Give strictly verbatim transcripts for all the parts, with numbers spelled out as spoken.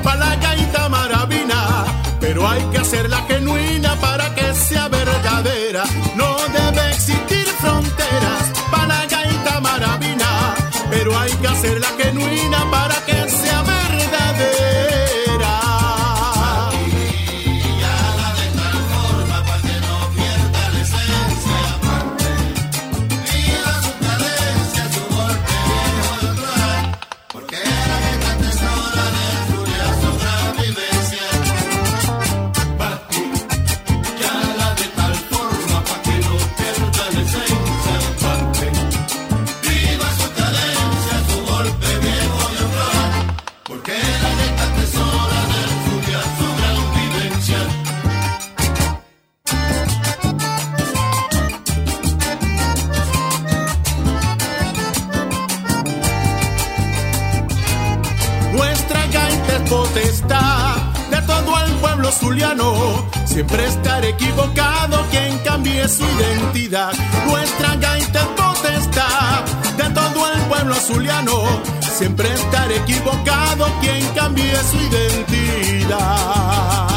pa' la gaita maravina, pero hay que hacerla genuina para que sea verdadera. No debe existir fronteras pa' la gaita maravina, pero hay que hacerla genuina para que sea verdadera. Potestad de todo el pueblo zuliano, siempre estar equivocado quien cambie su identidad. Nuestra gaita es potestad de todo el pueblo zuliano, siempre estar equivocado quien cambie su identidad.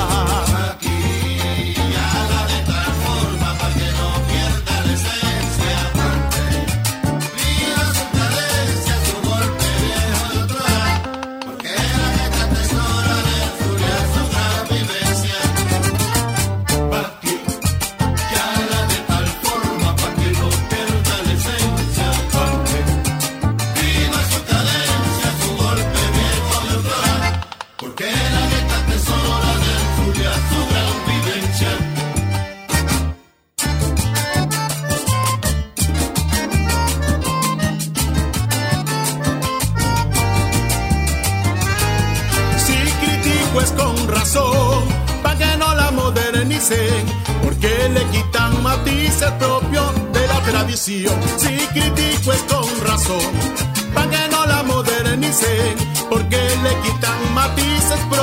Pues con razón, pa' que no la modernicen, porque le quitan matices propios de la tradición. Si critico es con razón, pa' que no la modernicen, porque le quitan matices propios